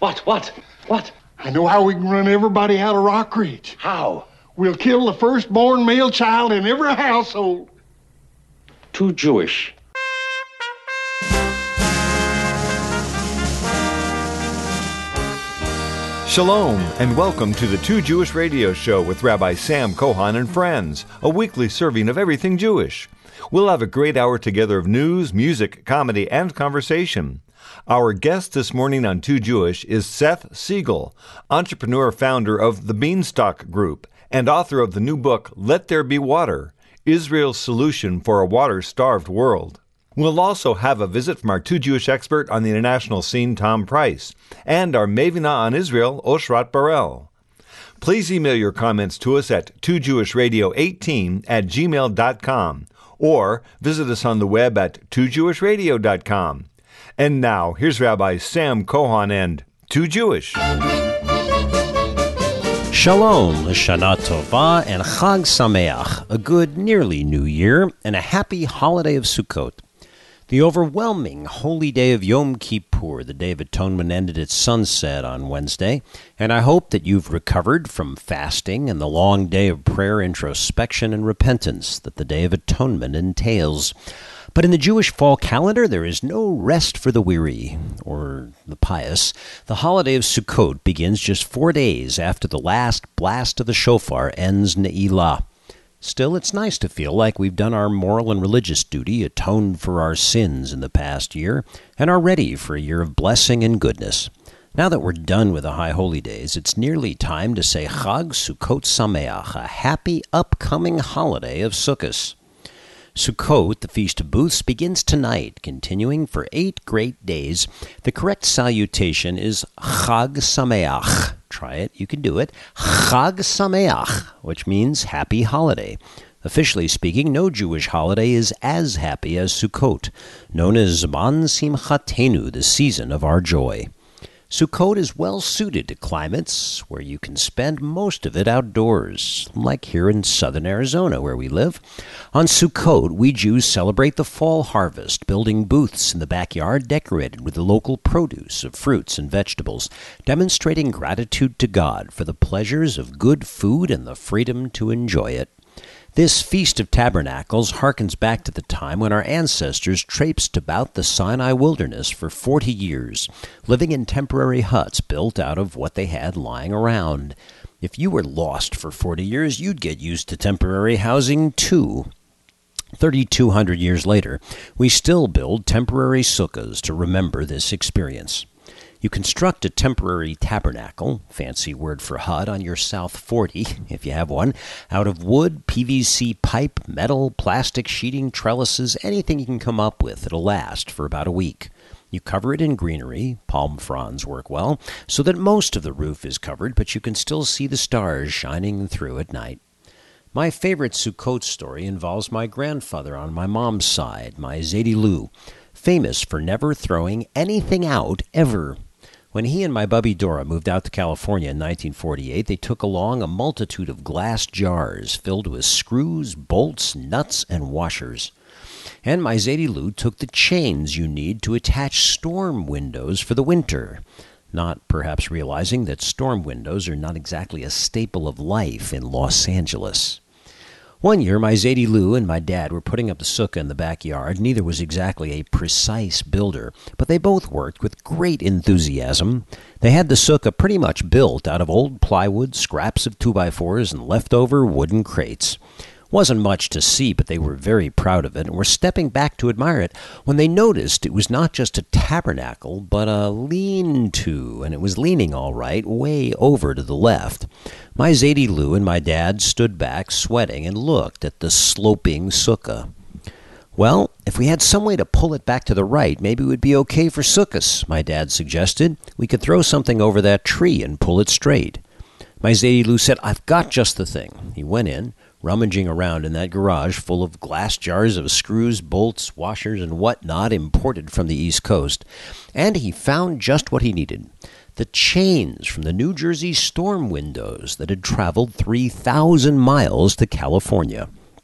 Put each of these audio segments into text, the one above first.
What? I know how we can run everybody out of Rock Ridge. How? We'll kill the firstborn male child in every household. Too Jewish. Shalom, and welcome to the Too Jewish Radio Show with Rabbi Sam Kohan and friends, a weekly serving of everything Jewish. We'll have a great hour together of news, music, comedy, and conversation. Our guest this morning on Too Jewish is Seth Siegel, entrepreneur, founder of the Beanstalk Group, and author of the new book, Let There Be Water, Israel's Solution for a Water-Starved World. We'll also have a visit from our Too Jewish expert on the international scene, Tom Price, and our Mavina on Israel, Oshrat Barel. Please email your comments to us at toojewishradio18@gmail.com or visit us on the web at toojewishradio.com. And now, here's Rabbi Sam Kohan and Too Jewish. Shalom, Shana Tova, and Chag Sameach, a good, nearly New Year, and a happy holiday of Sukkot. The overwhelming holy day of Yom Kippur, the Day of Atonement, ended at sunset on Wednesday, and I hope that you've recovered from fasting and the long day of prayer, introspection, and repentance that the Day of Atonement entails. But in the Jewish fall calendar, there is no rest for the weary, or the pious. The holiday of Sukkot begins just 4 days after the last blast of the shofar ends Ne'ilah. Still, it's nice to feel like we've done our moral and religious duty, atoned for our sins in the past year, and are ready for a year of blessing and goodness. Now that we're done with the High Holy Days, it's nearly time to say Chag Sukkot Sameach, a happy upcoming holiday of Sukkot. Sukkot, the Feast of Booths, begins tonight, continuing for 8 great days. The correct salutation is Chag Sameach. Try it, you can do it. Chag Sameach, which means happy holiday. Officially speaking, no Jewish holiday is as happy as Sukkot, known as Zman Simchatenu, the season of our joy. Sukkot is well suited to climates where you can spend most of it outdoors, like here in southern Arizona where we live. On Sukkot, we Jews celebrate the fall harvest, building booths in the backyard decorated with the local produce of fruits and vegetables, demonstrating gratitude to God for the pleasures of good food and the freedom to enjoy it. This Feast of Tabernacles harkens back to the time when our ancestors traipsed about the Sinai wilderness for 40 years, living in temporary huts built out of what they had lying around. If you were lost for 40 years, you'd get used to temporary housing too. 3,200 years later, we still build temporary sukkahs to remember this experience. You construct a temporary tabernacle, fancy word for hut, on your South 40, if you have one, out of wood, PVC pipe, metal, plastic sheeting, trellises, anything you can come up with that'll last for about a week. You cover it in greenery, palm fronds work well, so that most of the roof is covered, but you can still see the stars shining through at night. My favorite Sukkot story involves my grandfather on my mom's side, my Zaidi Lou, famous for never throwing anything out ever. When he and my bubby Dora moved out to California in 1948, they took along a multitude of glass jars filled with screws, bolts, nuts, and washers. And my Zaidi Lou took the chains you need to attach storm windows for the winter, not perhaps realizing that storm windows are not exactly a staple of life in Los Angeles. One year, my Zaidi Lou and my dad were putting up the sukkah in the backyard. Neither was exactly a precise builder, but they both worked with great enthusiasm. They had the sukkah pretty much built out of old plywood, scraps of 2x4s, and leftover wooden crates. Wasn't much to see, but they were very proud of it and were stepping back to admire it when they noticed it was not just a tabernacle, but a lean-to, and it was leaning all right, way over to the left. My Zaidi Lou and my dad stood back, sweating, and looked at the sloping sukkah. Well, if we had some way to pull it back to the right, maybe it would be okay for sukkahs, my dad suggested. We could throw something over that tree and pull it straight. My Zaidi Lou said, "I've got just the thing." He went in, rummaging around in that garage full of glass jars of screws, bolts, washers, and whatnot imported from the East Coast, and he found just what he needed. The chains from the New Jersey storm windows that had traveled 3,000 miles to California.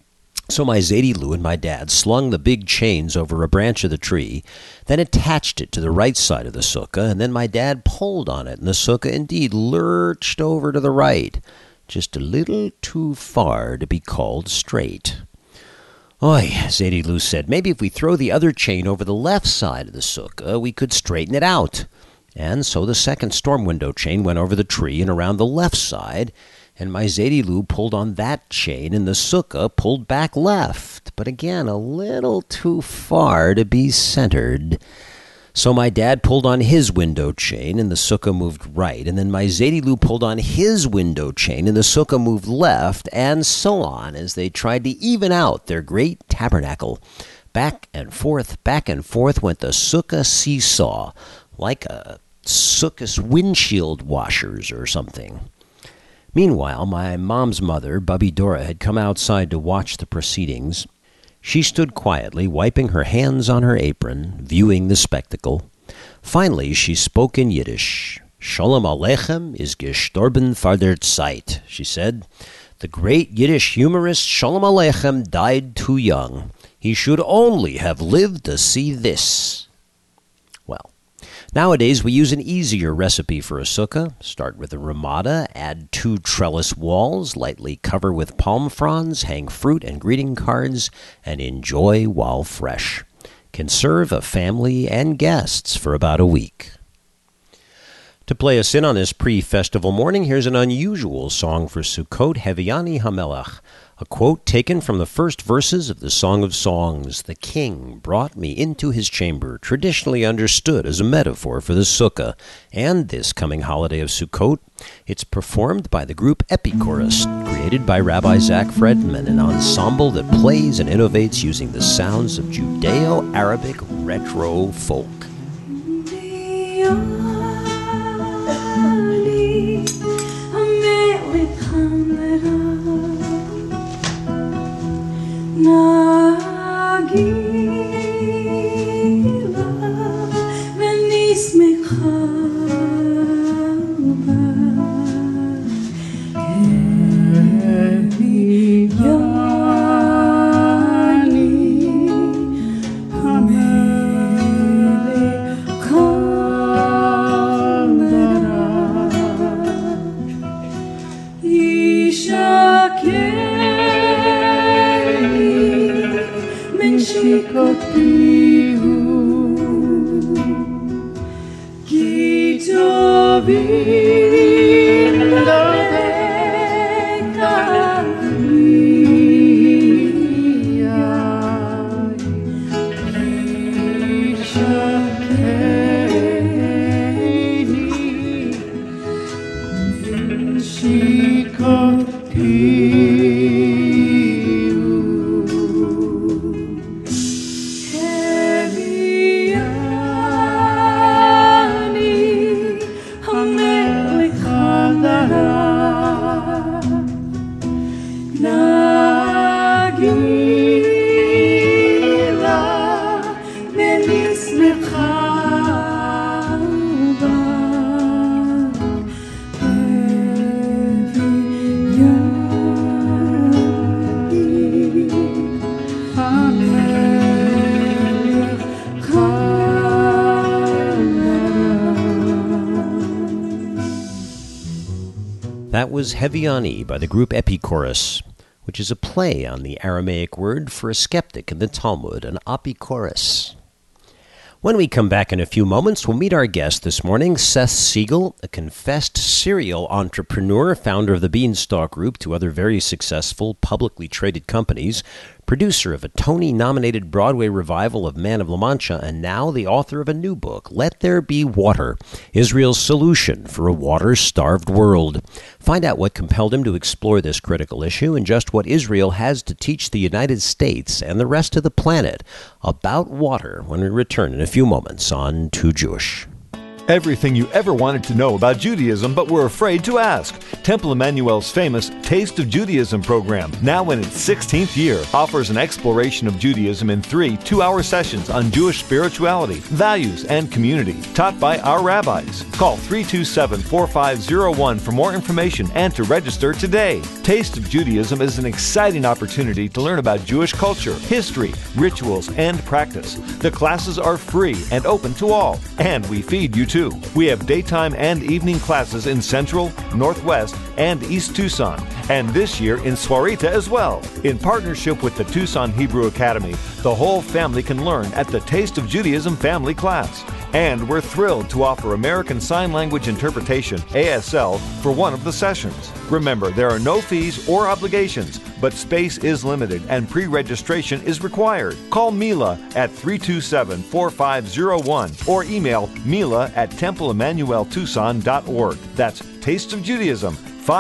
So my Zadie Lou and my dad slung the big chains over a branch of the tree, then attached it to the right side of the sukkah, and then my dad pulled on it, and the sukkah indeed lurched over to the right, just a little too far to be called straight. Oi, Zadie Lou said, maybe if we throw the other chain over the left side of the sukkah, we could straighten it out. And so the second storm window chain went over the tree and around the left side, and my Zadie Lou pulled on that chain, and the sukkah pulled back left, but again, a little too far to be centered. So my dad pulled on his window chain, and the sukkah moved right, and then my Zadie Lou pulled on his window chain, and the sukkah moved left, and so on, as they tried to even out their great tabernacle. Back and forth went the sukkah seesaw, like a sukkah's windshield washers or something. Meanwhile, my mom's mother, Bubby Dora, had come outside to watch the proceedings. She stood quietly, wiping her hands on her apron, viewing the spectacle. Finally, she spoke in Yiddish. Sholem Aleichem is gestorben vor der Zeit, she said. The great Yiddish humorist Sholem Aleichem died too young. He should only have lived to see this. Well, nowadays, we use an easier recipe for a sukkah. Start with a ramada, add 2 trellis walls, lightly cover with palm fronds, hang fruit and greeting cards, and enjoy while fresh. Can serve a family and guests for about a week. To play us in on this pre-festival morning, here's an unusual song for Sukkot, Heviani HaMelech, a quote taken from the first verses of the Song of Songs. The king brought me into his chamber, traditionally understood as a metaphor for the sukkah and this coming holiday of Sukkot. It's performed by the group Epichorus, created by Rabbi Zach Fredman, an ensemble that plays and innovates using the sounds of Judeo-Arabic retro folk. That was Heviani by the group Epichorus, which is a play on the Aramaic word for a skeptic in the Talmud, an apichorus. When we come back in a few moments, we'll meet our guest this morning, Seth Siegel, a confessed serial entrepreneur, founder of the Beanstalk Group, 2 other very successful publicly traded companies, producer of a Tony-nominated Broadway revival of Man of La Mancha, and now the author of a new book, Let There Be Water, Israel's Solution for a Water-Starved World. Find out what compelled him to explore this critical issue and just what Israel has to teach the United States and the rest of the planet about water when we return in a few moments on Too Jewish. Everything you ever wanted to know about Judaism but were afraid to ask. Temple Emmanuel's famous Taste of Judaism program, now in its 16th year, offers an exploration of Judaism in 3 two-hour sessions on Jewish spirituality, values, and community, taught by our rabbis. Call 327-4501 for more information and to register today. Taste of Judaism is an exciting opportunity to learn about Jewish culture, history, rituals, and practice. The classes are free and open to all, and we feed you too. We have daytime and evening classes in Central, Northwest, and East Tucson, and this year in Swarita as well. In partnership with the Tucson Hebrew Academy, the whole family can learn at the Taste of Judaism family class. And we're thrilled to offer American Sign Language Interpretation, ASL, for one of the sessions. Remember, there are no fees or obligations, but space is limited and pre-registration is required. Call Mila at 327-4501 or email mila@templeemmanueltucson.org. That's Taste of Judaism,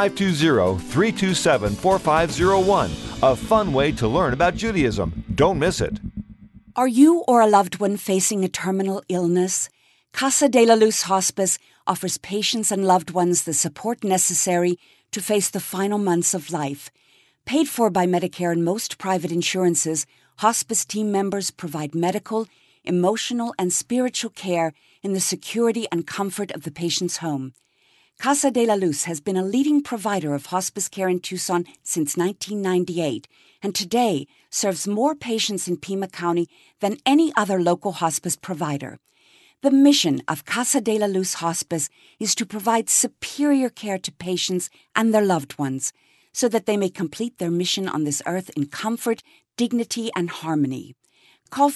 520-327-4501. A fun way to learn about Judaism. Don't miss it. Are you or a loved one facing a terminal illness? Casa de la Luz Hospice offers patients and loved ones the support necessary to face the final months of life. Paid for by Medicare and most private insurances, hospice team members provide medical, emotional, and spiritual care in the security and comfort of the patient's home. Casa de la Luz has been a leading provider of hospice care in Tucson since 1998 and today serves more patients in Pima County than any other local hospice provider. The mission of Casa de la Luz Hospice is to provide superior care to patients and their loved ones so that they may complete their mission on this earth in comfort, dignity, and harmony. Call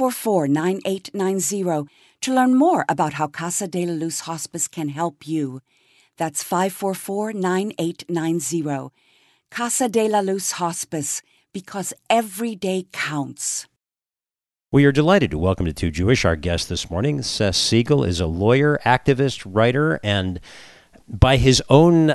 544-9890 to learn more about how Casa de la Luz Hospice can help you. That's 544-9890. Casa de la Luz Hospice, because every day counts. We are delighted to welcome to Too Jewish our guest this morning. Seth Siegel is a lawyer, activist, writer, and by his own,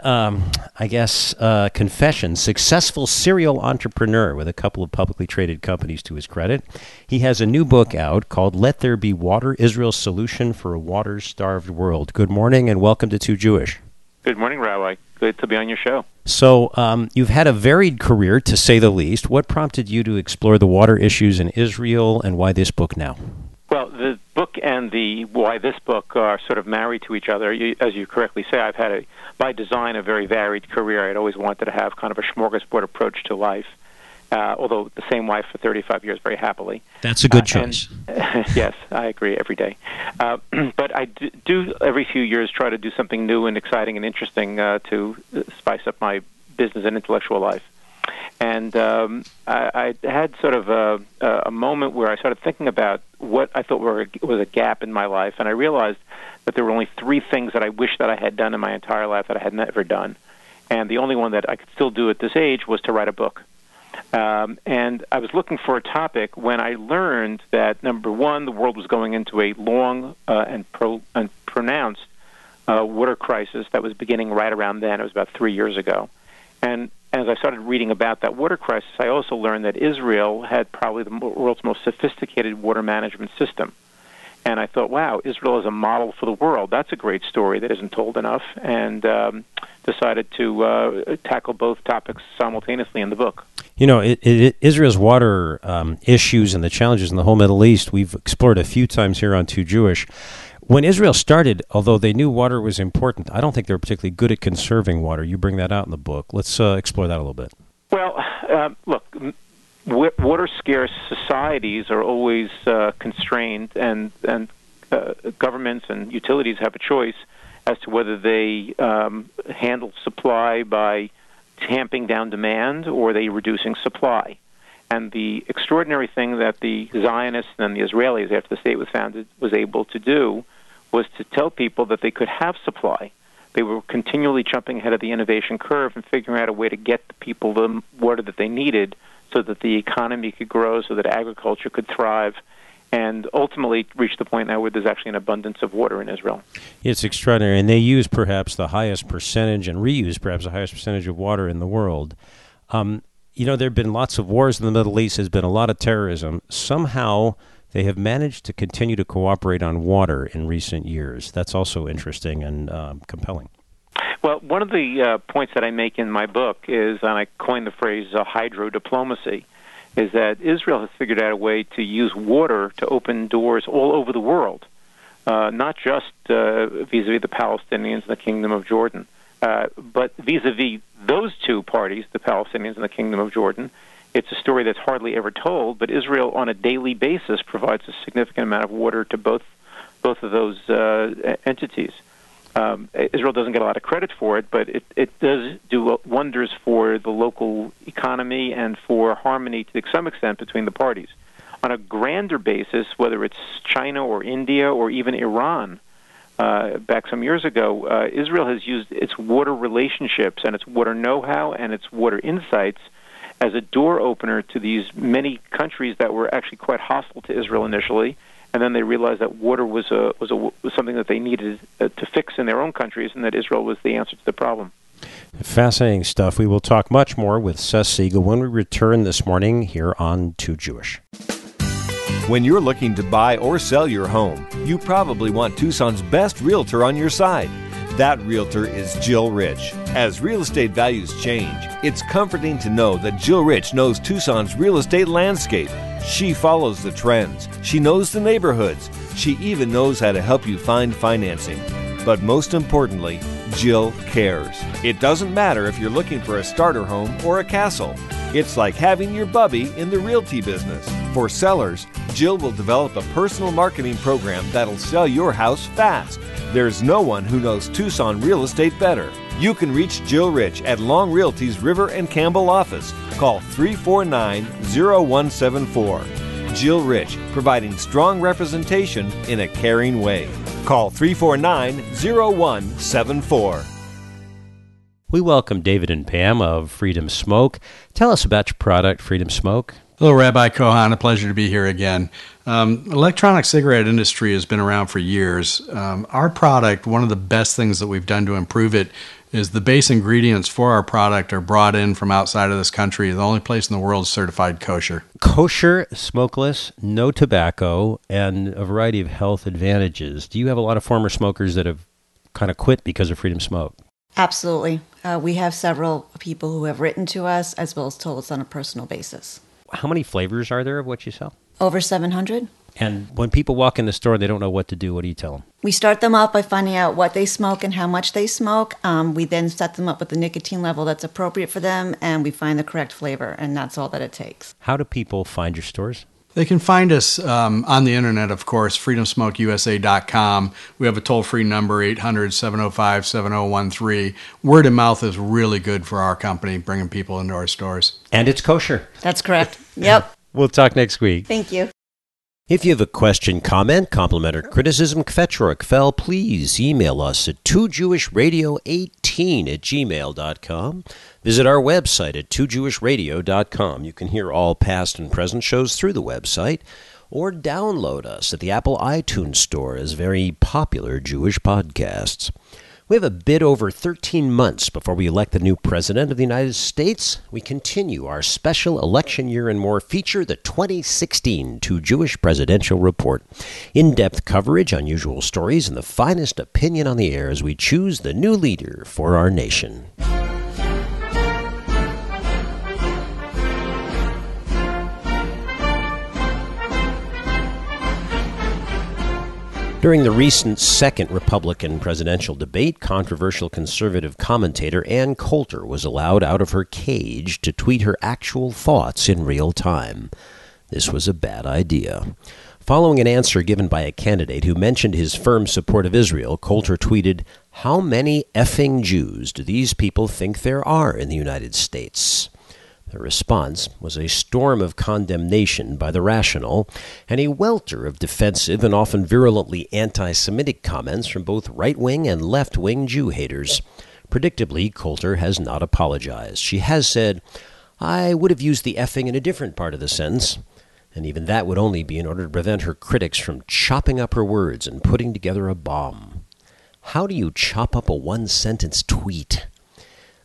confession, successful serial entrepreneur with a couple of publicly traded companies to his credit. He has a new book out called Let There Be Water, Israel's Solution for a Water-Starved World. Good morning and welcome to Too Jewish. Good morning, Rabbi. Good to be on your show. So you've had a varied career, to say the least. What prompted you to explore the water issues in Israel, and why this book now? Well, the book and the why this book are sort of married to each other. As you correctly say, I've had, by design, a very varied career. I'd always wanted to have kind of a smorgasbord approach to life, although the same wife for 35 years very happily. That's a good choice. Yes, I agree every day. But I do every few years try to do something new and exciting and interesting to spice up my business and intellectual life. And I had sort of a moment where I started thinking about what I thought was a gap in my life, and I realized that there were only 3 things that I wish that I had done in my entire life that I had never done. And the only one that I could still do at this age was to write a book. And I was looking for a topic when I learned that, number one, the world was going into a long and pronounced water crisis that was beginning right around then. It was about 3 years ago. And as I started reading about that water crisis, I also learned that Israel had probably the world's most sophisticated water management system. And I thought, wow, Israel is a model for the world. That's a great story that isn't told enough, and decided to tackle both topics simultaneously in the book. You know, Israel's water issues and the challenges in the whole Middle East, we've explored a few times here on Too Jewish. When Israel started, although they knew water was important, I don't think they were particularly good at conserving water. You bring that out in the book. Let's explore that a little bit. Well, look, water-scarce societies are always constrained, and governments and utilities have a choice as to whether they handle supply by tamping down demand or they reducing supply. And the extraordinary thing that the Zionists and the Israelis, after the state was founded, was able to do was to tell people that they could have supply. They were continually jumping ahead of the innovation curve and figuring out a way to get the people the water that they needed so that the economy could grow, so that agriculture could thrive, and ultimately reach the point now where there's actually an abundance of water in Israel. It's extraordinary, and they use perhaps the highest percentage and reuse perhaps the highest percentage of water in the world. You know, there have been lots of wars in the Middle East. There's been a lot of terrorism. Somehow they have managed to continue to cooperate on water in recent years. That's also interesting and compelling. Well, one of the points that I make in my book is, and I coined the phrase hydro diplomacy, is that Israel has figured out a way to use water to open doors all over the world, not just vis-a-vis the Palestinians and the Kingdom of Jordan, but vis-a-vis those two parties, the Palestinians and the Kingdom of Jordan. It's a story that's hardly ever told, but Israel on a daily basis provides a significant amount of water to both of those entities. Israel doesn't get a lot of credit for it, but it does do wonders for the local economy and for harmony to some extent between the parties. On a grander basis, whether it's China or India or even Iran, back some years ago, Israel has used its water relationships and its water know-how and its water insights as a door opener to these many countries that were actually quite hostile to Israel initially. And then they realized that water was something that they needed to fix in their own countries, and that Israel was the answer to the problem. Fascinating stuff. We will talk much more with Seth Siegel when we return this morning here on Too Jewish. When you're looking to buy or sell your home, you probably want Tucson's best realtor on your side. That realtor is Jill Rich. As real estate values change, it's comforting to know that Jill Rich knows Tucson's real estate landscape. She follows the trends. She knows the neighborhoods. She even knows how to help you find financing. But most importantly, Jill cares. It doesn't matter if you're looking for a starter home or a castle. It's like having your bubby in the realty business. For sellers, Jill will develop a personal marketing program that'll sell your house fast. There's no one who knows Tucson real estate better. You can reach Jill Rich at Long Realty's River and Campbell office. Call 349-0174. Jill Rich, providing strong representation in a caring way. Call 349-0174. We welcome David and Pam of Freedom Smoke. Tell us about your product, Freedom Smoke. Hello, Rabbi Kohan. A pleasure to be here again. Electronic cigarette industry has been around for years. Our product, one of the best things that we've done to improve it, is the base ingredients for our product are brought in from outside of this country. The only place in the world is certified kosher. Kosher, smokeless, no tobacco, and a variety of health advantages. Do you have a lot of former smokers that have kind of quit because of Freedom Smoke? Absolutely. We have several people who have written to us as well as told us on a personal basis. How many flavors are there of what you sell? Over 700. And when people walk in the store, they don't know what to do. What do you tell them? We start them out by finding out what they smoke and how much they smoke. We then set them up with the nicotine level that's appropriate for them, and we find the correct flavor, and that's all that it takes. How do people find your stores? They can find us on the internet, of course, freedomsmokeusa.com. We have a toll-free number, 800-705-7013. Word of mouth is really good for our company, bringing people into our stores. And it's kosher. That's correct. Yep. We'll talk next week. Thank you. If you have a question, comment, compliment, or criticism, kvetch or kvel, please email us at 2jewishradio18@gmail.com. Visit our website at 2jewishradio.com. You can hear all past and present shows through the website, or download us at the Apple iTunes Store as very popular Jewish podcasts. We have a bit over 13 months before we elect the new President of the United States. We continue our special election year and more feature, the 2016 Too Jewish Presidential Report. In-depth coverage, unusual stories, and the finest opinion on the air as we choose the new leader for our nation. During the recent second Republican presidential debate, controversial conservative commentator Ann Coulter was allowed out of her cage to tweet her actual thoughts in real time. This was a bad idea. Following an answer given by a candidate who mentioned his firm support of Israel, Coulter tweeted, "How many effing Jews do these people think there are in the United States?" The response was a storm of condemnation by the Rational and a welter of defensive and often virulently anti-Semitic comments from both right-wing and left-wing Jew haters. Predictably, Coulter has not apologized. She has said, "I would have used the effing in a different part of the sentence," and even that would only be in order to prevent her critics from chopping up her words and putting together a bomb. How do you chop up a one-sentence tweet?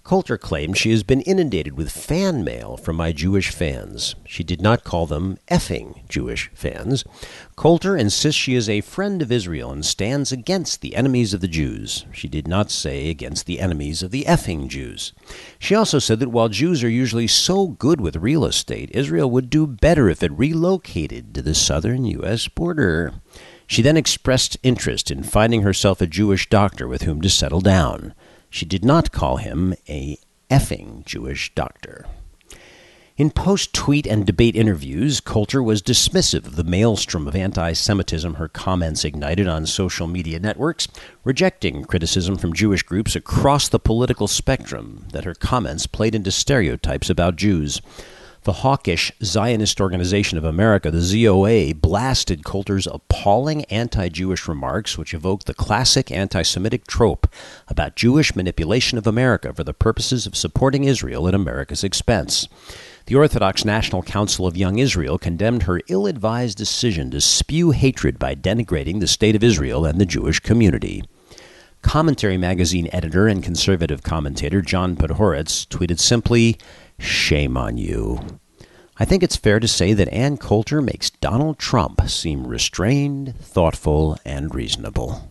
Coulter claimed she has been inundated with fan mail from my Jewish fans. She did not call them effing Jewish fans. Coulter insists she is a friend of Israel and stands against the enemies of the Jews. She did not say against the enemies of the effing Jews. She also said that while Jews are usually so good with real estate, Israel would do better if it relocated to the southern U.S. border. She then expressed interest in finding herself a Jewish doctor with whom to settle down. She did not call him a effing Jewish doctor. In post-tweet and debate interviews, Coulter was dismissive of the maelstrom of anti-Semitism her comments ignited on social media networks, rejecting criticism from Jewish groups across the political spectrum that her comments played into stereotypes about Jews. The hawkish Zionist Organization of America, the ZOA, blasted Coulter's appalling anti-Jewish remarks, which evoked the classic anti-Semitic trope about Jewish manipulation of America for the purposes of supporting Israel at America's expense. The Orthodox National Council of Young Israel condemned her ill-advised decision to spew hatred by denigrating the State of Israel and the Jewish community. Commentary magazine editor and conservative commentator John Podhoretz tweeted simply, "Shame on you." I think it's fair to say that Ann Coulter makes Donald Trump seem restrained, thoughtful, and reasonable.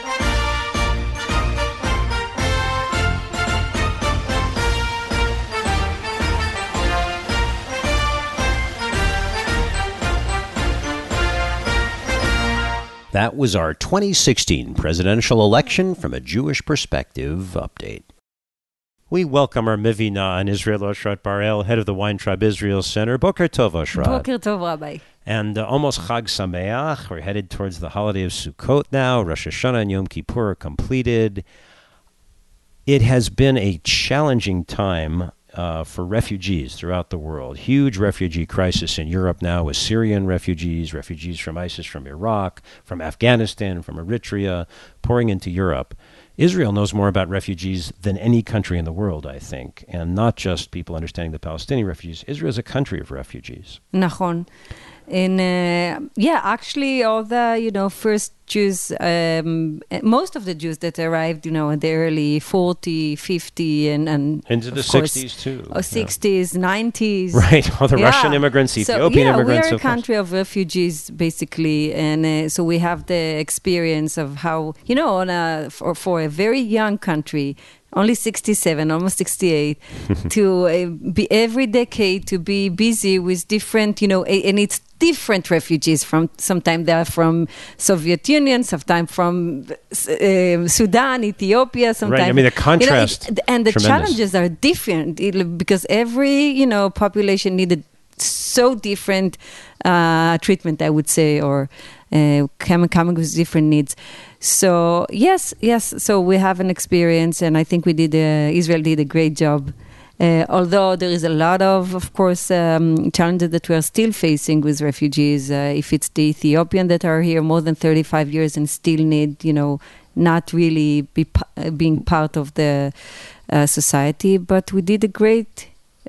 That was our 2016 presidential election from a Jewish perspective update. We welcome our Mivina in Israel, Oshrat Bar-El, head of the Weintraub Israel Center. Boker Tov, Oshrat. Boker Tov, Rabbi. And almost Chag Sameach. We're headed towards the holiday of Sukkot now. Rosh Hashanah and Yom Kippur are completed. It has been a challenging time for refugees throughout the world. Huge refugee crisis in Europe now with Syrian refugees, refugees from ISIS, from Iraq, from Afghanistan, from Eritrea, pouring into Europe. Israel knows more about refugees than any country in the world, I think, and not just people understanding the Palestinian refugees. Israel is a country of refugees. Nachon. And actually all the, first Jews, most of the Jews that arrived, in the early 40, 50 and into the 60s too. 60s, 90s. Right, all the Russian immigrants, Ethiopian immigrants. We are a country of refugees, basically. And so we have the experience of how, for a very young country, only 67, almost 68, to be every decade to be busy with different, and it's different refugees from, sometimes they are from Soviet Union, sometimes from Sudan, Ethiopia, sometimes. Right, I mean the contrast, and the tremendous. Challenges are different because every, population needed so different treatment, I would say, or coming with different needs. So yes. So we have an experience, and I think Israel did a great job. Although there is a lot of course, challenges that we are still facing with refugees. If it's the Ethiopian that are here more than 35 years and still need, not really being part of the society. But we did a great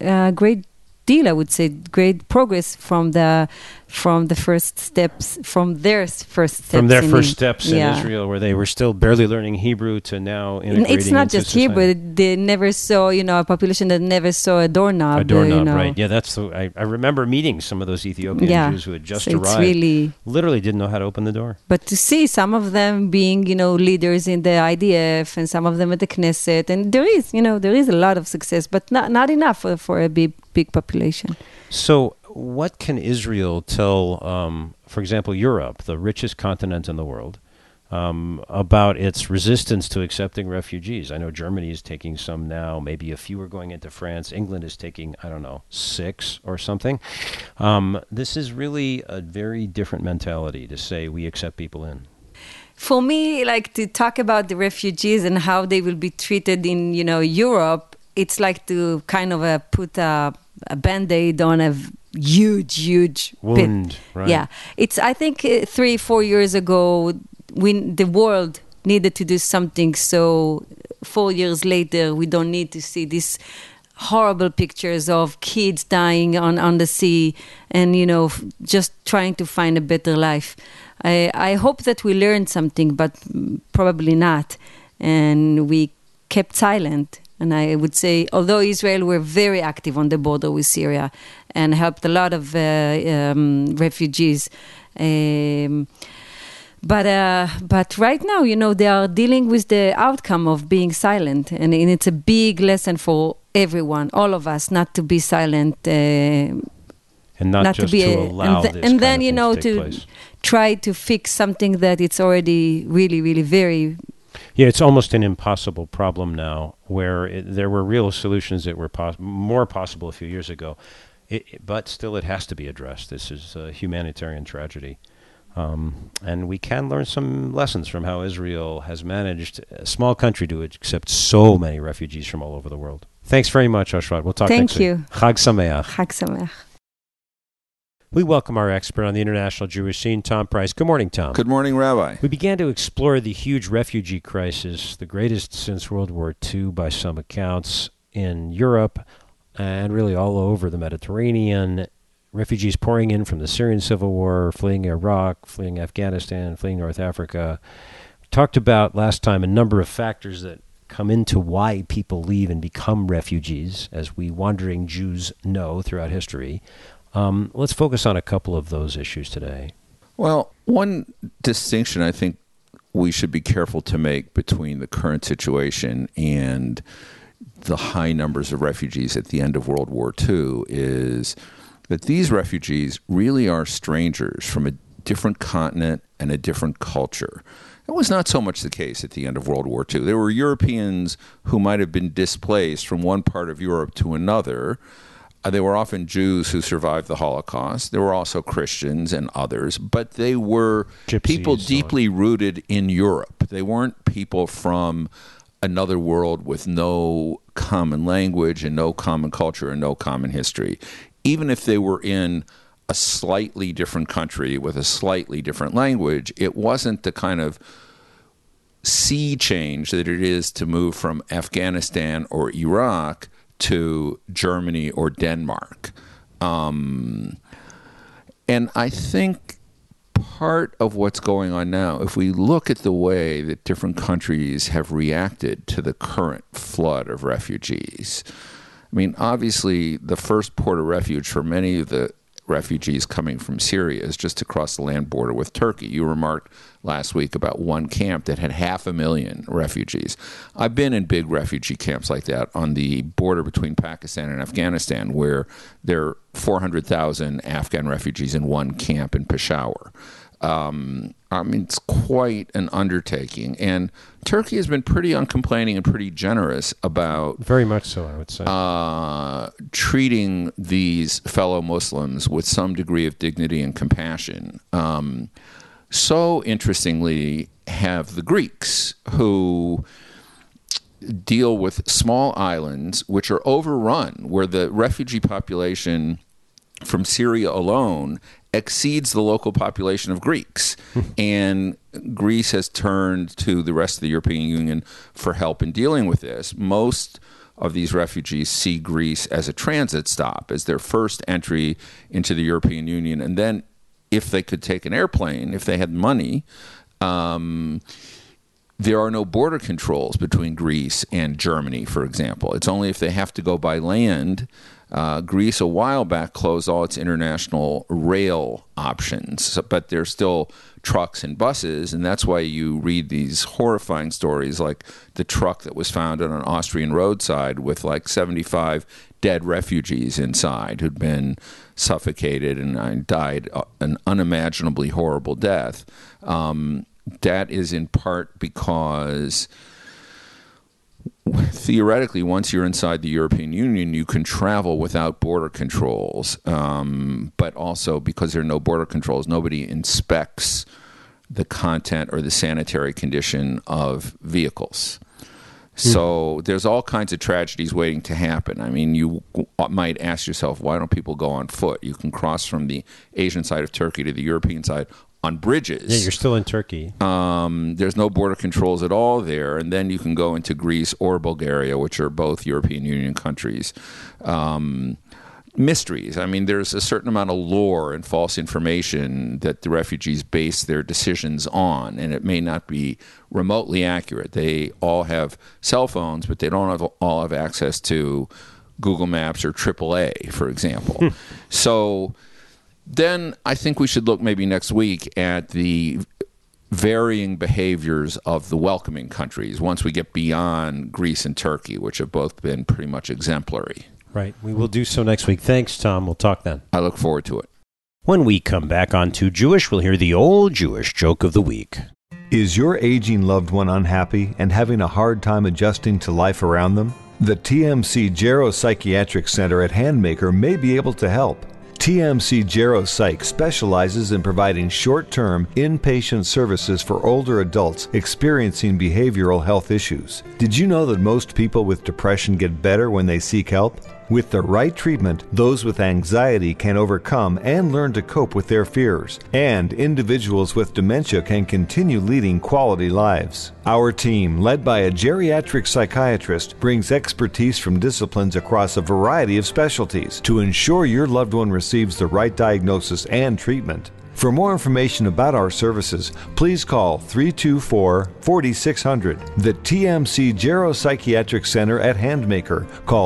deal, I would say, great progress from the first steps, from their first steps in Israel, where they were still barely learning Hebrew, to now integrating. It's not into just society. Hebrew; they never saw, a population that never saw a doorknob. A doorknob, right? Yeah, that's I remember meeting some of those Ethiopian Jews who had just arrived. Literally didn't know how to open the door. But to see some of them being, leaders in the IDF, and some of them at the Knesset, and there is a lot of success, but not enough for a big population. So what can Israel tell, for example, Europe, the richest continent in the world, about its resistance to accepting refugees? I know Germany is taking some now, maybe a few are going into France. England is taking, 6 or something. This is really a very different mentality to say we accept people in. For me, to talk about the refugees and how they will be treated in, Europe, it's like to kind of put a Band-Aid on a huge wound, pit. Right? Yeah, I think 3-4 years ago, the world needed to do something. So 4 years later, we don't need to see these horrible pictures of kids dying on the sea, and just trying to find a better life. I hope that we learned something, but probably not, and we kept silent. And I would say, although Israel were very active on the border with Syria and helped a lot of refugees, but right now, they are dealing with the outcome of being silent, and it's a big lesson for everyone, all of us, not to be silent, and not just to allow this and then to take to place. Try to fix something that it's already really, really very. Yeah, it's almost an impossible problem now, where there were real solutions that were more possible a few years ago, but still it has to be addressed. This is a humanitarian tragedy. And we can learn some lessons from how Israel has managed, a small country, to accept so many refugees from all over the world. Thanks very much, Oshrat. We'll talk next week. Thank you. Chag Sameach. Chag Sameach. We welcome our expert on the international Jewish scene, Tom Price. Good morning, Tom. Good morning, Rabbi. We began to explore the huge refugee crisis, the greatest since World War II by some accounts, in Europe and really all over the Mediterranean. Refugees pouring in from the Syrian civil war, fleeing Iraq, fleeing Afghanistan, fleeing North Africa. We talked about last time a number of factors that come into why people leave and become refugees, as we wandering Jews know throughout history. Let's focus on a couple of those issues today. Well, one distinction I think we should be careful to make between the current situation and the high numbers of refugees at the end of World War II is that these refugees really are strangers from a different continent and a different culture. That was not so much the case at the end of World War II. There were Europeans who might have been displaced from one part of Europe to another. They were often Jews who survived the Holocaust. There were also Christians and others, but they were people deeply rooted in Europe. They weren't people from another world with no common language and no common culture and no common history. Even if they were in a slightly different country with a slightly different language, it wasn't the kind of sea change that it is to move from Afghanistan or Iraq to Germany or Denmark. And I think part of what's going on now, if we look at the way that different countries have reacted to the current flood of refugees, I mean, obviously, the first port of refuge for many of the refugees coming from Syria is just across the land border with Turkey. You remarked last week about one camp that had 500,000 refugees. I've been in big refugee camps like that on the border between Pakistan and Afghanistan, where there are 400,000 Afghan refugees in one camp in Peshawar. I mean, it's quite an undertaking. And Turkey has been pretty uncomplaining and pretty generous about... Very much so, I would say. Treating these fellow Muslims with some degree of dignity and compassion. So interestingly, have the Greeks, who deal with small islands which are overrun, where the refugee population from Syria alone exceeds the local population of Greeks. And Greece has turned to the rest of the European Union for help in dealing with this. Most of these refugees see Greece as a transit stop, as their first entry into the European Union. And then if they could take an airplane, if they had money, there are no border controls between Greece and Germany, for example. It's only if they have to go by land. Greece a while back closed all its international rail options, but there's still trucks and buses, and that's why you read these horrifying stories like the truck that was found on an Austrian roadside with like 75 dead refugees inside who'd been suffocated and died an unimaginably horrible death. That is in part because theoretically, once you're inside the European Union, you can travel without border controls. But also because there are no border controls, nobody inspects the content or the sanitary condition of vehicles. So there's all kinds of tragedies waiting to happen. I mean, you might ask yourself, why don't people go on foot? You can cross from the Asian side of Turkey to the European side on bridges. Yeah, you're still in Turkey. There's no border controls at all there. And then you can go into Greece or Bulgaria, which are both European Union countries. mysteries. I mean, there's a certain amount of lore and false information that the refugees base their decisions on, and it may not be remotely accurate. They all have cell phones, but they don't all have access to Google Maps or AAA, for example. So then I think we should look maybe next week at the varying behaviors of the welcoming countries once we get beyond Greece and Turkey, which have both been pretty much exemplary. Right. We will do so next week. Thanks, Tom. We'll talk then. I look forward to it. When we come back on Too Jewish, we'll hear the old Jewish joke of the week. Is your aging loved one unhappy and having a hard time adjusting to life around them? The TMC Gero Psychiatric Center at Handmaker may be able to help. TMC Gero Psych specializes in providing short-term, inpatient services for older adults experiencing behavioral health issues. Did you know that most people with depression get better when they seek help? With the right treatment, those with anxiety can overcome and learn to cope with their fears, and individuals with dementia can continue leading quality lives. Our team, led by a geriatric psychiatrist, brings expertise from disciplines across a variety of specialties to ensure your loved one receives the right diagnosis and treatment. For more information about our services, please call 324-4600. The TMC Gero Psychiatric Center at Handmaker. Call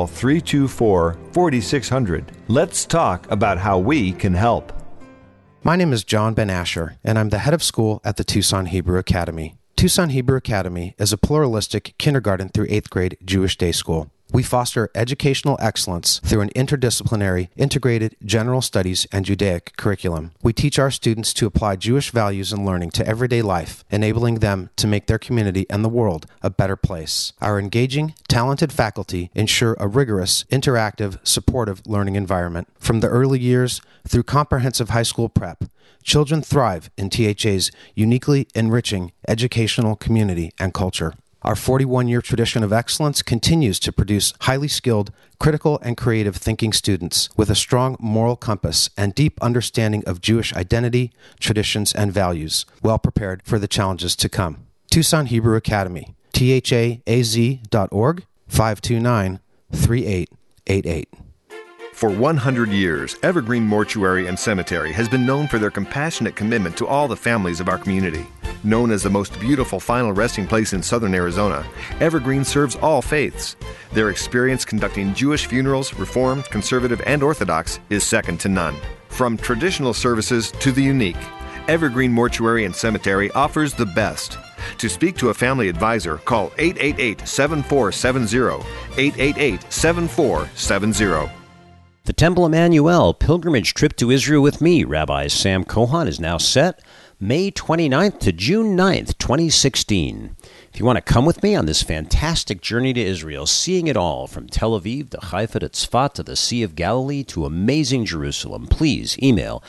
324-4600. Let's talk about how we can help. My name is John Ben Asher, and I'm the head of school at the Tucson Hebrew Academy. Tucson Hebrew Academy is a pluralistic kindergarten through 8th grade Jewish day school. We foster educational excellence through an interdisciplinary, integrated general studies and Judaic curriculum. We teach our students to apply Jewish values and learning to everyday life, enabling them to make their community and the world a better place. Our engaging, talented faculty ensure a rigorous, interactive, supportive learning environment. From the early years through comprehensive high school prep, children thrive in THA's uniquely enriching educational community and culture. Our 41-year tradition of excellence continues to produce highly skilled, critical, and creative thinking students with a strong moral compass and deep understanding of Jewish identity, traditions, and values, well prepared for the challenges to come. Tucson Hebrew Academy, THAAZ.org, 529-3888. For 100 years, Evergreen Mortuary and Cemetery has been known for their compassionate commitment to all the families of our community. Known as the most beautiful final resting place in southern Arizona, Evergreen serves all faiths. Their experience conducting Jewish funerals, Reformed, Conservative, and Orthodox, is second to none. From traditional services to the unique, Evergreen Mortuary and Cemetery offers the best. To speak to a family advisor, call 888-7470, 888-7470. The Temple Emmanuel pilgrimage trip to Israel with me, Rabbi Sam Cohan, is now set May 29th to June 9th, 2016. If you want to come with me on this fantastic journey to Israel, seeing it all from Tel Aviv to Haifa to Tzfat to the Sea of Galilee to amazing Jerusalem, please email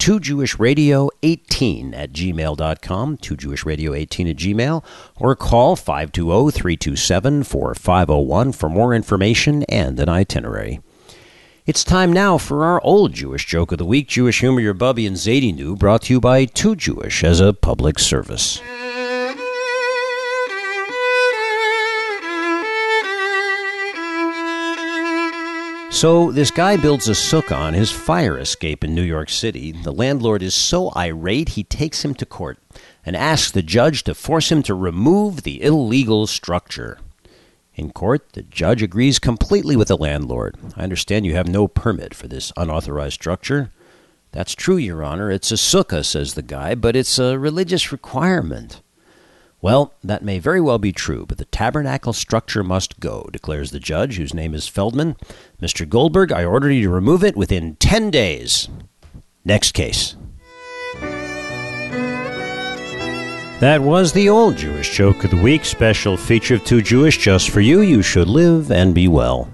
2jewishradio18@gmail.com, 2jewishradio18@gmail, or call 520-327-4501 for more information and an itinerary. It's time now for our old Jewish joke of the week, Jewish humor your Bubby and Zadie knew, brought to you by Too Jewish as a public service. So this guy builds a sukkah on his fire escape in New York City. The landlord is so irate he takes him to court and asks the judge to force him to remove the illegal structure. In court, the judge agrees completely with the landlord. I understand you have no permit for this unauthorized structure. That's true, Your Honor. It's a sukkah, says the guy, but it's a religious requirement. Well, that may very well be true, but the tabernacle structure must go, declares the judge, whose name is Feldman. Mr. Goldberg, I order you to remove it within 10 days. Next case. That was the old Jewish joke of the week, special feature of Too Jewish just for you. You should live and be well.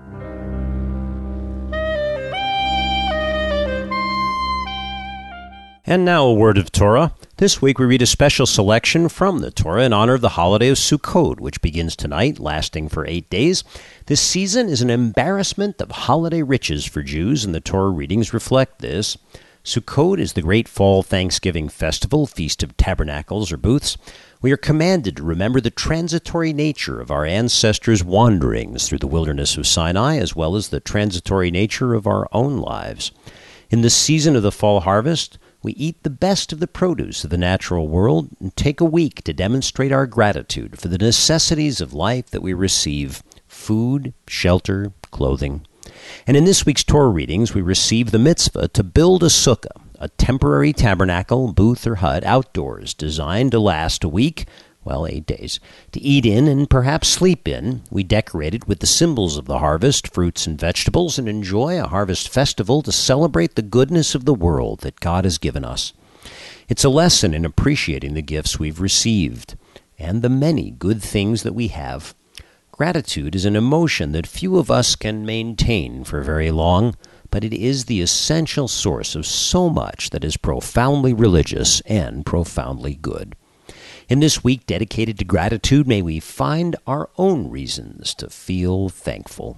And now a word of Torah. This week we read a special selection from the Torah in honor of the holiday of Sukkot, which begins tonight, lasting for 8 days. This season is an embarrassment of holiday riches for Jews, and the Torah readings reflect this. Sukkot is the great fall Thanksgiving festival, Feast of Tabernacles or Booths. We are commanded to remember the transitory nature of our ancestors' wanderings through the wilderness of Sinai, as well as the transitory nature of our own lives. In the season of the fall harvest, we eat the best of the produce of the natural world and take a week to demonstrate our gratitude for the necessities of life that we receive: food, shelter, clothing. And in this week's Torah readings, we receive the mitzvah to build a sukkah, a temporary tabernacle, booth, or hut outdoors designed to last a week, 8 days, to eat in and perhaps sleep in. We decorate it with the symbols of the harvest, fruits and vegetables, and enjoy a harvest festival to celebrate the goodness of the world that God has given us. It's a lesson in appreciating the gifts we've received and the many good things that we have. Gratitude is an emotion that few of us can maintain for very long, but it is the essential source of so much that is profoundly religious and profoundly good. In this week dedicated to gratitude, may we find our own reasons to feel thankful.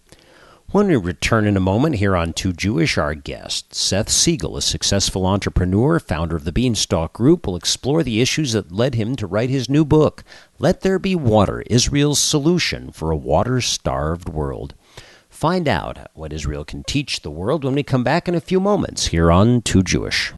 When we return in a moment here on Too Jewish, our guest, Seth Siegel, a successful entrepreneur, founder of the Beanstalk Group, will explore the issues that led him to write his new book, Let There Be Water, Israel's Solution for a Water-Starved World. Find out what Israel can teach the world when we come back in a few moments here on Too Jewish.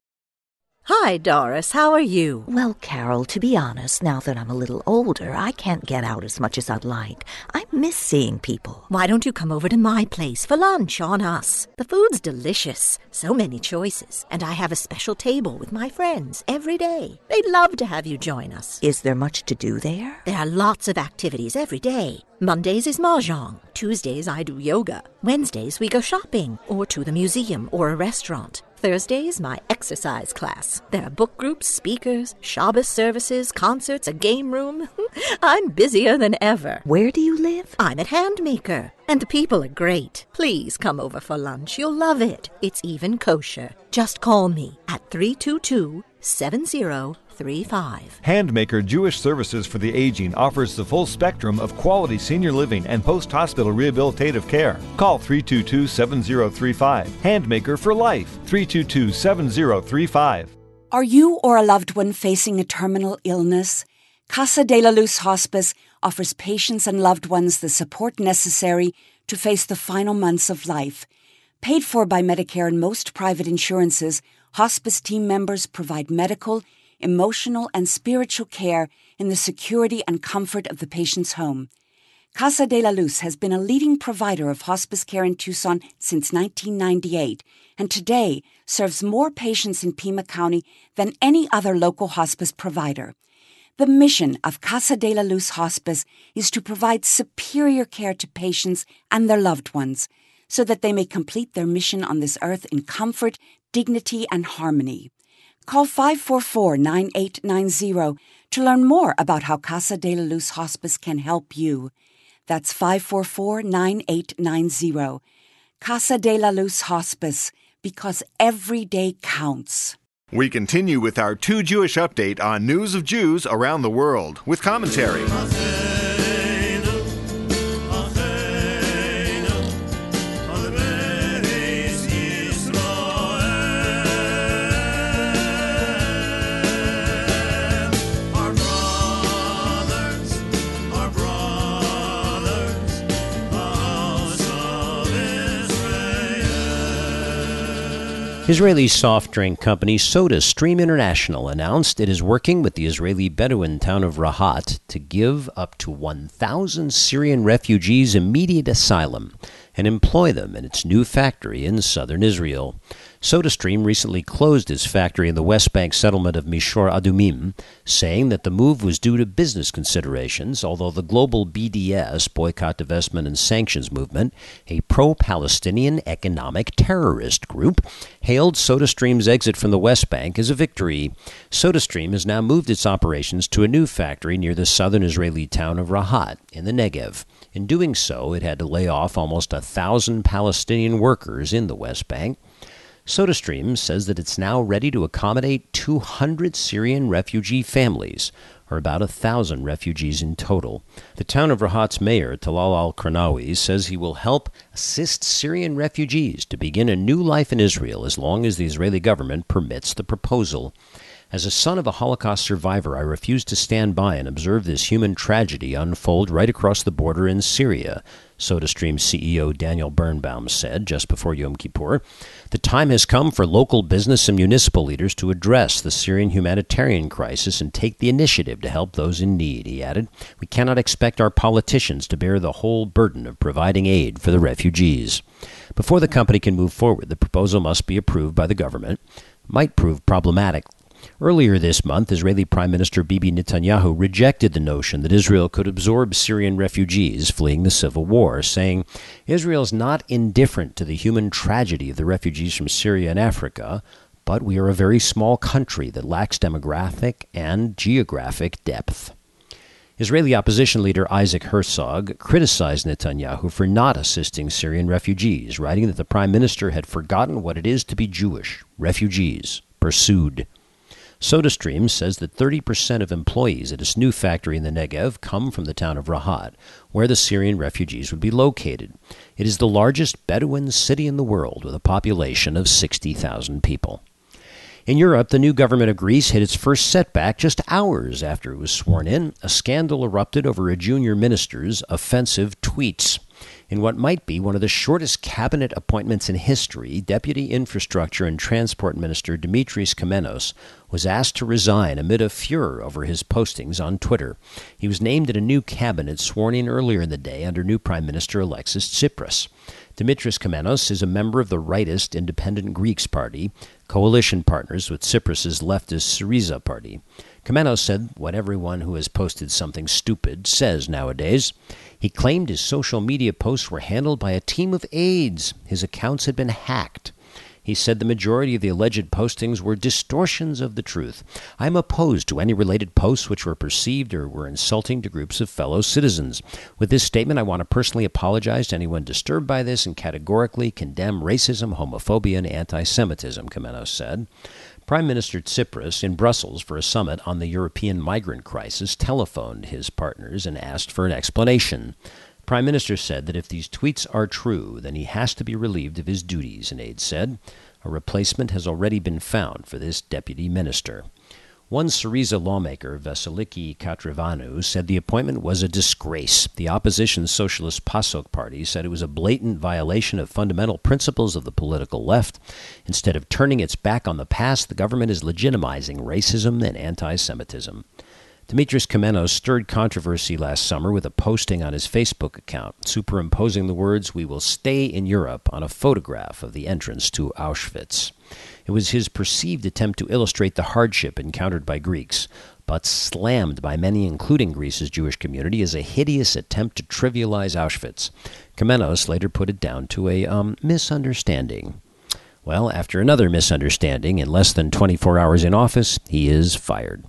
Hi, Doris. How are you? Well, Carol, to be honest, now that I'm a little older, I can't get out as much as I'd like. I miss seeing people. Why don't you come over to my place for lunch on us? The food's delicious. So many choices. And I have a special table with my friends every day. They'd love to have you join us. Is there much to do there? There are lots of activities every day. Mondays is mahjong. Tuesdays I do yoga. Wednesdays we go shopping or to the museum or a restaurant. Thursdays, my exercise class. There are book groups, speakers, Shabbos services, concerts, a game room. I'm busier than ever. Where do you live? I'm at Handmaker. And the people are great. Please come over for lunch. You'll love it. It's even kosher. Just call me at 322-7035. Handmaker Jewish Services for the Aging offers the full spectrum of quality senior living and post-hospital rehabilitative care. Call 322-7035. Handmaker for life. 322-7035. Are you or a loved one facing a terminal illness? Casa de la Luz Hospice offers patients and loved ones the support necessary to face the final months of life. Paid for by Medicare and most private insurances, hospice team members provide medical, emotional, and spiritual care in the security and comfort of the patient's home. Casa de la Luz has been a leading provider of hospice care in Tucson since 1998 and today serves more patients in Pima County than any other local hospice provider. The mission of Casa de la Luz Hospice is to provide superior care to patients and their loved ones so that they may complete their mission on this earth in comfort, dignity, and harmony. Call 544-9890 to learn more about how Casa de la Luz Hospice can help you. That's 544-9890. Casa de la Luz Hospice, because every day counts. We continue with our Too Jewish update on news of Jews around the world with commentary. Israeli soft drink company SodaStream International announced it is working with the Israeli Bedouin town of Rahat to give up to 1,000 Syrian refugees immediate asylum and employ them in its new factory in southern Israel. SodaStream recently closed its factory in the West Bank settlement of Mishor Adumim, saying that the move was due to business considerations, although the global BDS, Boycott, Divestment, and Sanctions Movement, a pro-Palestinian economic terrorist group, hailed SodaStream's exit from the West Bank as a victory. SodaStream has now moved its operations to a new factory near the southern Israeli town of Rahat in the Negev. In doing so, it had to lay off almost 1,000 Palestinian workers in the West Bank. SodaStream says that it's now ready to accommodate 200 Syrian refugee families, or about 1,000 refugees in total. The town of Rahat's mayor, Talal al-Qarnawi, says he will help assist Syrian refugees to begin a new life in Israel as long as the Israeli government permits the proposal. As a son of a Holocaust survivor, I refuse to stand by and observe this human tragedy unfold right across the border in Syria, SodaStream CEO Daniel Birnbaum said just before Yom Kippur. The time has come for local business and municipal leaders to address the Syrian humanitarian crisis and take the initiative to help those in need, he added. We cannot expect our politicians to bear the whole burden of providing aid for the refugees. Before the company can move forward, the proposal must be approved by the government. Might prove problematic. Earlier this month, Israeli Prime Minister Bibi Netanyahu rejected the notion that Israel could absorb Syrian refugees fleeing the civil war, saying, Israel is not indifferent to the human tragedy of the refugees from Syria and Africa, but we are a very small country that lacks demographic and geographic depth. Israeli opposition leader Isaac Herzog criticized Netanyahu for not assisting Syrian refugees, writing that the prime minister had forgotten what it is to be Jewish. Refugees pursued. SodaStream says that 30% of employees at its new factory in the Negev come from the town of Rahat, where the Syrian refugees would be located. It is the largest Bedouin city in the world with a population of 60,000 people. In Europe, the new government of Greece hit its first setback just hours after it was sworn in. A scandal erupted over a junior minister's offensive tweets. In what might be one of the shortest cabinet appointments in history, Deputy Infrastructure and Transport Minister Dimitris Kamenos was asked to resign amid a furor over his postings on Twitter. He was named in a new cabinet sworn in earlier in the day under new Prime Minister Alexis Tsipras. Dimitris Kamenos is a member of the rightist Independent Greeks Party, coalition partners with Tsipras's leftist Syriza party. Kamenos said what everyone who has posted something stupid says nowadays. He claimed his social media posts were handled by a team of aides. His accounts had been hacked. He said the majority of the alleged postings were distortions of the truth. I am opposed to any related posts which were perceived or were insulting to groups of fellow citizens. With this statement, I want to personally apologize to anyone disturbed by this and categorically condemn racism, homophobia, and anti-Semitism, Kamenos said. Prime Minister Tsipras, in Brussels for a summit on the European migrant crisis, telephoned his partners and asked for an explanation. Prime Minister said that if these tweets are true, then he has to be relieved of his duties, an aide said. A replacement has already been found for this deputy minister. One Syriza lawmaker, Vasiliki Katrivanu, said the appointment was a disgrace. The opposition Socialist PASOK party said it was a blatant violation of fundamental principles of the political left. Instead of turning its back on the past, the government is legitimizing racism and anti-Semitism. Dimitris Kamenos stirred controversy last summer with a posting on his Facebook account, superimposing the words, "We will stay in Europe," on a photograph of the entrance to Auschwitz. It was his perceived attempt to illustrate the hardship encountered by Greeks, but slammed by many, including Greece's Jewish community, as a hideous attempt to trivialize Auschwitz. Kamenos later put it down to a misunderstanding. Well, after another misunderstanding, in less than 24 hours in office, he is fired.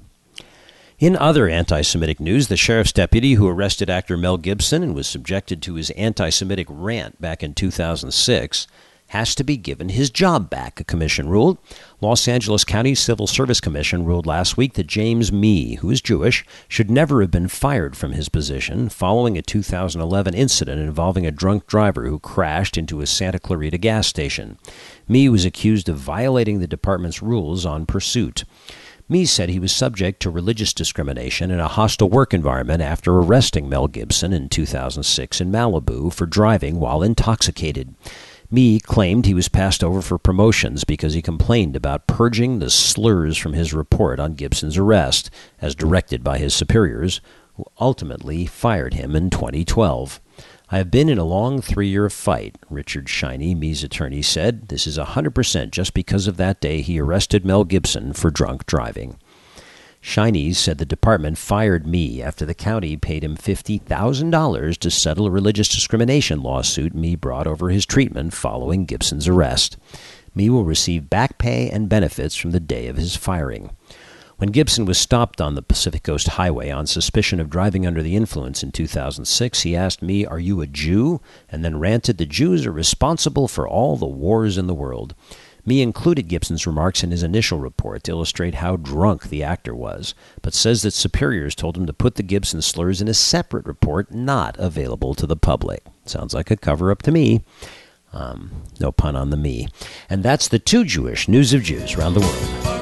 In other anti-Semitic news, the sheriff's deputy who arrested actor Mel Gibson and was subjected to his anti-Semitic rant back in 2006 has to be given his job back, a commission ruled. Los Angeles County Civil Service Commission ruled last week that James Mee, who is Jewish, should never have been fired from his position following a 2011 incident involving a drunk driver who crashed into a Santa Clarita gas station. Mee was accused of violating the department's rules on pursuit. Mee said he was subject to religious discrimination in a hostile work environment after arresting Mel Gibson in 2006 in Malibu for driving while intoxicated. Mee claimed he was passed over for promotions because he complained about purging the slurs from his report on Gibson's arrest, as directed by his superiors, who ultimately fired him in 2012. I have been in a long 3-year fight, Richard Shiney, Mee's attorney, said. This is 100% just because of that day he arrested Mel Gibson for drunk driving. Shiney said the department fired Mee after the county paid him $50,000 to settle a religious discrimination lawsuit Mee brought over his treatment following Gibson's arrest. Mee will receive back pay and benefits from the day of his firing. When Gibson was stopped on the Pacific Coast Highway on suspicion of driving under the influence in 2006, he asked Mee, "Are you a Jew?" and then ranted the Jews are responsible for all the wars in the world. Mee included Gibson's remarks in his initial report to illustrate how drunk the actor was, but says that superiors told him to put the Gibson slurs in a separate report not available to the public. Sounds like a cover-up to me. No pun on the me. And that's the Too Jewish News of Jews around the world.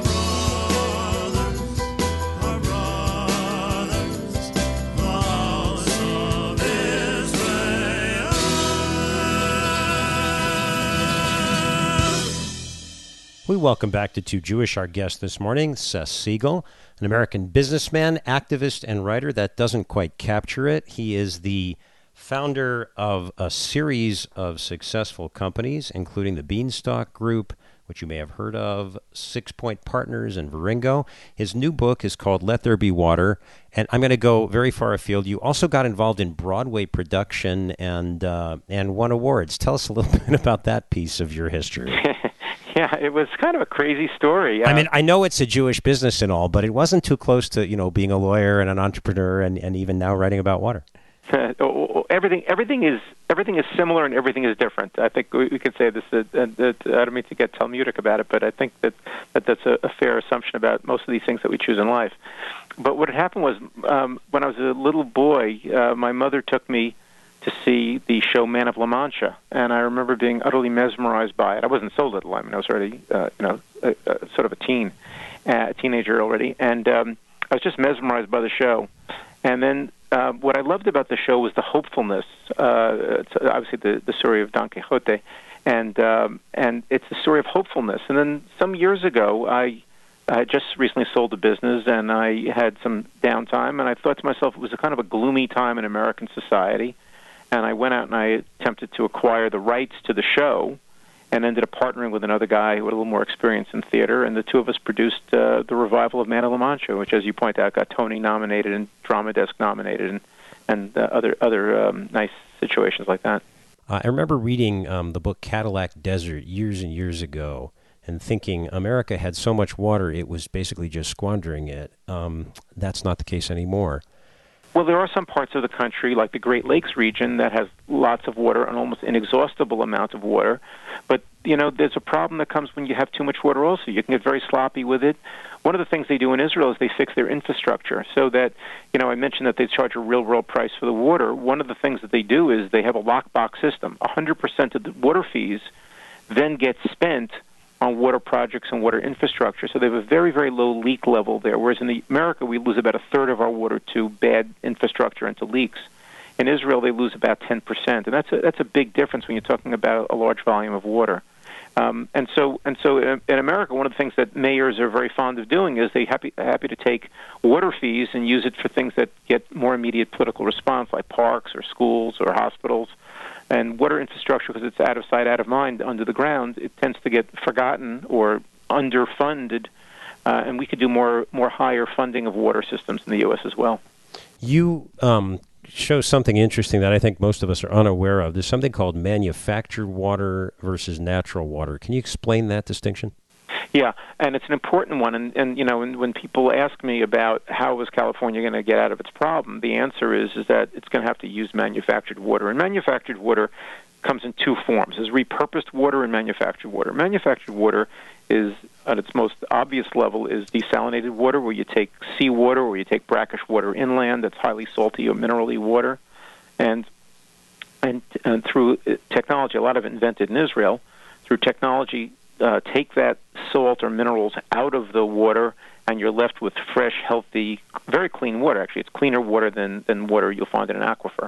We welcome back to Too Jewish our guest this morning, Seth Siegel, an American businessman, activist, and writer. That doesn't quite capture it. He is the founder of a series of successful companies, including the Beanstalk Group, which you may have heard of, 6 Point Partners, and Viringo. His new book is called Let There Be Water, and I'm going to go very far afield. You also got involved in Broadway production and won awards. Tell us a little bit about that piece of your history. Yeah, it was kind of a crazy story. I mean, I know it's a Jewish business and all, but it wasn't too close to, being a lawyer and an entrepreneur and even now writing about water. Everything is similar and everything is different. I think we could say this. That I don't mean to get Talmudic about it, but I think that's a fair assumption about most of these things that we choose in life. But what had happened was, when I was a little boy, my mother took me to see the show Man of La Mancha, and I remember being utterly mesmerized by it. I wasn't so little. I mean, I was already, sort of a teenager already, and I was just mesmerized by the show. And then what I loved about the show was the hopefulness. It's obviously the story of Don Quixote, and it's the story of hopefulness. And then some years ago, I just recently sold a business, and I had some downtime, and I thought to myself, it was a kind of a gloomy time in American society. And I went out and I attempted to acquire the rights to the show and ended up partnering with another guy who had a little more experience in theater, and the two of us produced the revival of Man of La Mancha, which, as you point out, got Tony nominated and Drama Desk nominated and other nice situations like that. I remember reading the book Cadillac Desert years and years ago and thinking America had so much water it was basically just squandering it. That's not the case anymore. Well, there are some parts of the country, like the Great Lakes region, that has lots of water, an almost inexhaustible amount of water. But, there's a problem that comes when you have too much water also. You can get very sloppy with it. One of the things they do in Israel is they fix their infrastructure so that, I mentioned that they charge a real-world price for the water. One of the things that they do is they have a lockbox system. 100% of the water fees then get spent on water projects and water infrastructure. So they have a very, very low leak level there, whereas in America we lose about a third of our water to bad infrastructure and to leaks. In Israel they lose about 10%, and that's a big difference when you're talking about a large volume of water. And so in America, one of the things that mayors are very fond of doing is they're happy to take water fees and use it for things that get more immediate political response, like parks or schools or hospitals. And water infrastructure, because it's out of sight, out of mind, under the ground, it tends to get forgotten or underfunded, and we could do more higher funding of water systems in the U.S. as well. You show something interesting that I think most of us are unaware of. There's something called manufactured water versus natural water. Can you explain that distinction? Yeah, and it's an important one. And when people ask me about how is California going to get out of its problem, the answer is that it's going to have to use manufactured water. And manufactured water comes in two forms. There's repurposed water and manufactured water. Manufactured water is, at its most obvious level, is desalinated water, where you take seawater or you take brackish water inland that's highly salty or minerally water. And through technology, a lot of it invented in Israel, through technology, take that salt or minerals out of the water, and you're left with fresh, healthy, very clean water. Actually, it's cleaner water than water you'll find in an aquifer.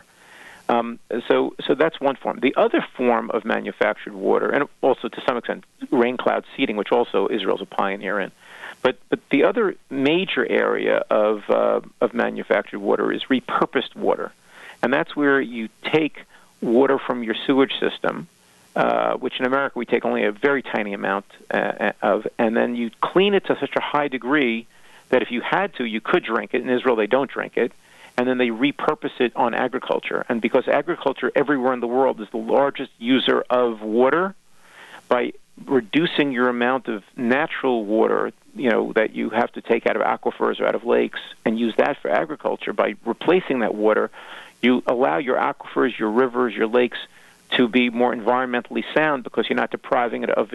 So that's one form. The other form of manufactured water, and also to some extent rain cloud seeding, which also Israel's a pioneer in, but the other major area of manufactured water is repurposed water, and that's where you take water from your sewage system, which in America we take only a very tiny amount of, and then you clean it to such a high degree that if you had to, you could drink it. In Israel, they don't drink it. And then they repurpose it on agriculture. And because agriculture everywhere in the world is the largest user of water, by reducing your amount of natural water, that you have to take out of aquifers or out of lakes and use that for agriculture, by replacing that water, you allow your aquifers, your rivers, your lakes to be more environmentally sound because you're not depriving it of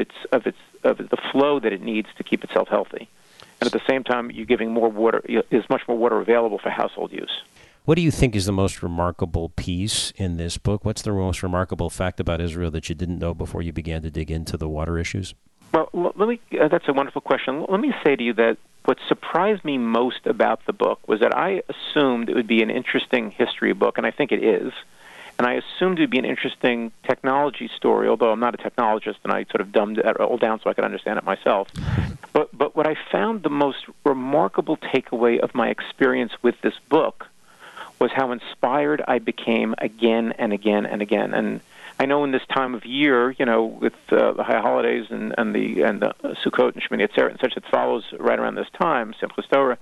the flow that it needs to keep itself healthy. And at the same time, you're giving more water. There's much more water available for household use. What do you think is the most remarkable piece in this book? What's the most remarkable fact about Israel that you didn't know before you began to dig into the water issues? Well, that's a wonderful question. Let me say to you that what surprised me most about the book was that I assumed it would be an interesting history book, and I think it is. And I assumed it would be an interesting technology story, although I'm not a technologist, and I sort of dumbed it all down so I could understand it myself. But what I found the most remarkable takeaway of my experience with this book was how inspired I became again and again and again. And I know in this time of year, with the high holidays and the Sukkot and Shemini Atzeret and such that follows right around this time, Simchas Torah,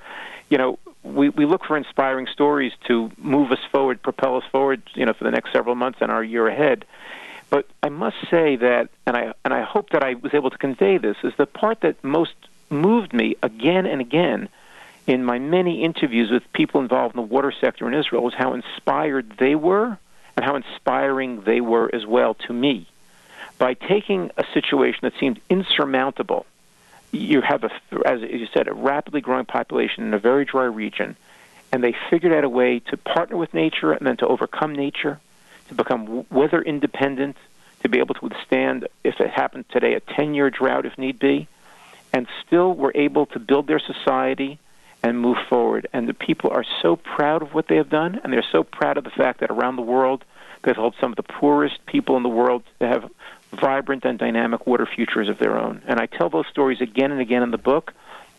we look for inspiring stories to move us forward, propel us forward, for the next several months and our year ahead. But I must say that, and I hope that I was able to convey this, is the part that most moved me again and again in my many interviews with people involved in the water sector in Israel was how inspired they were and how inspiring they were as well to me. By taking a situation that seemed insurmountable, you have, as you said, a rapidly growing population in a very dry region, and they figured out a way to partner with nature and then to overcome nature, to become weather independent, to be able to withstand, if it happened today, a 10-year drought if need be, and still were able to build their society and move forward. And the people are so proud of what they have done, and they're so proud of the fact that around the world they've helped some of the poorest people in the world to have vibrant and dynamic water futures of their own. And I tell those stories again and again in the book,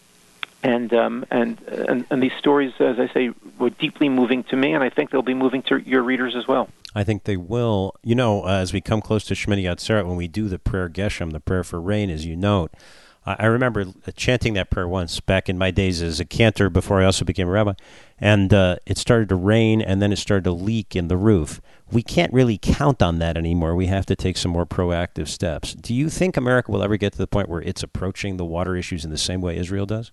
and these stories, as I say, were deeply moving to me, and I think they'll be moving to your readers as well. I think they will. As we come close to Shemini Atzeret, when we do the prayer Geshem, the prayer for rain, as you note, I remember chanting that prayer once back in my days as a cantor before I also became a rabbi, and it started to rain, and then it started to leak in the roof. We can't really count on that anymore. We have to take some more proactive steps. Do you think America will ever get to the point where it's approaching the water issues in the same way Israel does?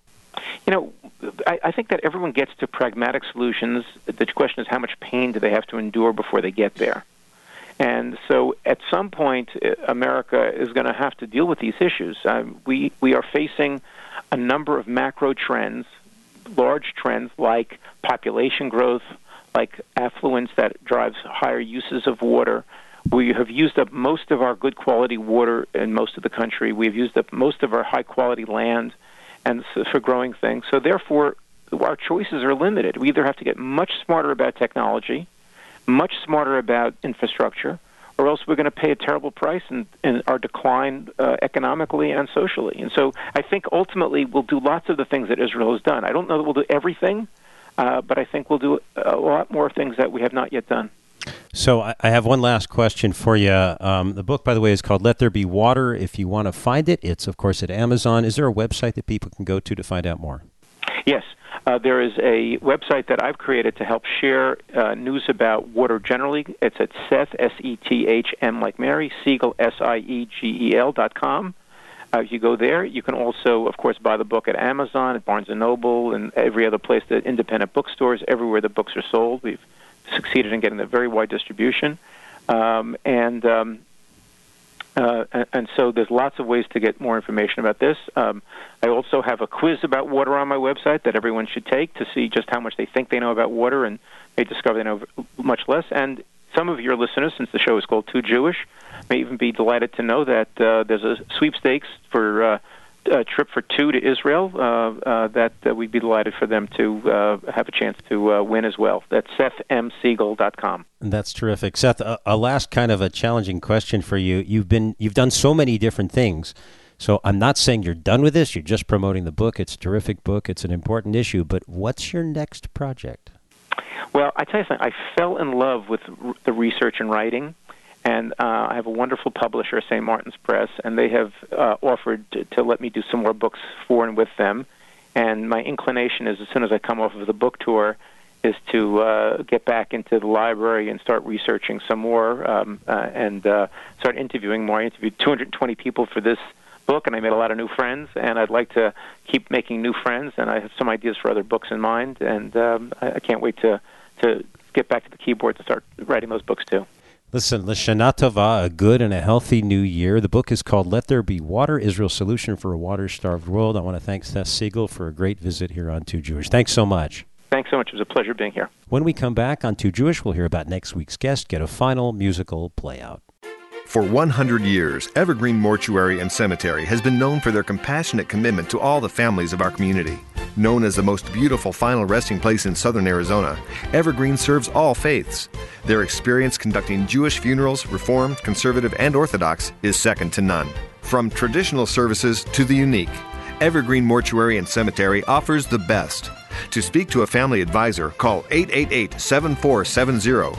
I think that everyone gets to pragmatic solutions. The question is how much pain do they have to endure before they get there? And so at some point, America is going to have to deal with these issues. We are facing a number of macro trends, large trends like population growth, like affluence that drives higher uses of water. We have used up most of our good quality water in most of the country. We've used up most of our high quality land and for growing things. So therefore, our choices are limited. We either have to get much smarter about technology, much smarter about infrastructure, or else we're going to pay a terrible price in our decline economically and socially. And so I think ultimately we'll do lots of the things that Israel has done. I don't know that we'll do everything, but I think we'll do a lot more things that we have not yet done. So I have one last question for you. The book, by the way, is called Let There Be Water. If you want to find it, it's, of course, at Amazon. Is there a website that people can go to find out more? Yes. There is a website that I've created to help share news about water generally. It's at Seth, S-E-T-H-M like Mary, Siegel, S-I-E-G-E-L.com. If you go there, you can also, of course, buy the book at Amazon, at Barnes & Noble, and every other place, that independent bookstores, everywhere the books are sold. We've succeeded in getting a very wide distribution. And so there's lots of ways to get more information about this. I also have a quiz about water on my website that everyone should take to see just how much they think they know about water, and they discover they know much less. And some of your listeners, since the show is called Too Jewish, may even be delighted to know that there's a sweepstakes for a trip for two to Israel that we'd be delighted for them to have a chance to win as well. That's SethMSiegel.com. That's terrific. Seth, a last kind of a challenging question for you. You've done so many different things. So I'm not saying you're done with this. You're just promoting the book. It's a terrific book. It's an important issue. But what's your next project? Well, I tell you something. I fell in love with the research and writing. And I have a wonderful publisher, St. Martin's Press, and they have offered to let me do some more books for and with them. And my inclination is, as soon as I come off of the book tour, is to get back into the library and start researching some more and start interviewing more. I interviewed 220 people for this book, and I made a lot of new friends, and I'd like to keep making new friends, and I have some ideas for other books in mind, and I can't wait to get back to the keyboard to start writing those books too. Listen, L'Shana Tova, a good and a healthy new year. The book is called Let There Be Water, Israel's Solution for a Water-Starved World. I want to thank Seth Siegel for a great visit here on Too Jewish. Thanks so much. Thanks so much. It was a pleasure being here. When we come back on Too Jewish, we'll hear about next week's guest, get a final musical play-out. For 100 years, Evergreen Mortuary and Cemetery has been known for their compassionate commitment to all the families of our community. Known as the most beautiful final resting place in southern Arizona, Evergreen serves all faiths. Their experience conducting Jewish funerals, Reformed, Conservative, and Orthodox, is second to none. From traditional services to the unique, Evergreen Mortuary and Cemetery offers the best. To speak to a family advisor, call 888-7470,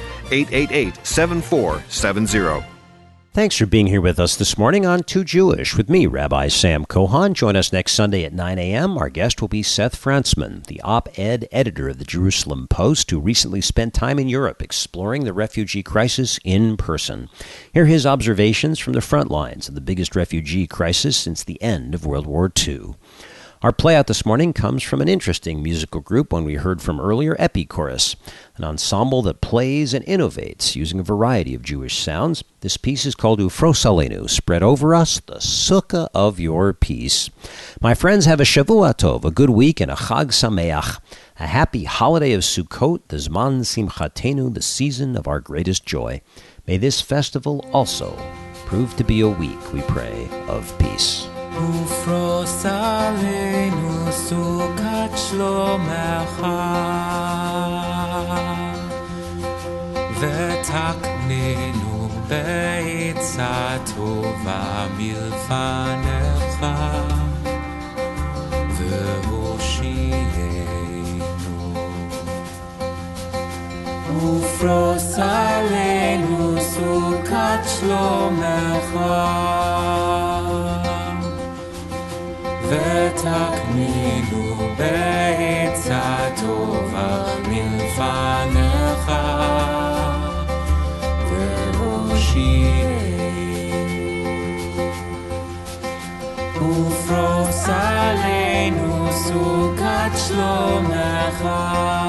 888-7470. Thanks for being here with us this morning on Too Jewish with me, Rabbi Sam Kohan. Join us next Sunday at 9 a.m. Our guest will be Seth Frantzman, the op-ed editor of the Jerusalem Post, who recently spent time in Europe exploring the refugee crisis in person. Hear his observations from the front lines of the biggest refugee crisis since the end of World War II. Our playout this morning comes from an interesting musical group, one we heard from earlier, Epichorus, an ensemble that plays and innovates using a variety of Jewish sounds. This piece is called Ufros Aleinu, Spread Over Us, the Sukkah of Your Peace. My friends, have a Shavua Tov, a good week, and a Chag Sameach, a happy holiday of Sukkot, the Zman Simchatenu, the season of our greatest joy. May this festival also prove to be a week, we pray, of peace. ופרוס עלינו סוכת שלומך ותקננו בעצה טובה מלפניך והושיענו ופרוס עלינו סוכת שלומך ותקנינו בעצה טובה מלפניך והושיענו ופרוס עלינו סוכת שלומך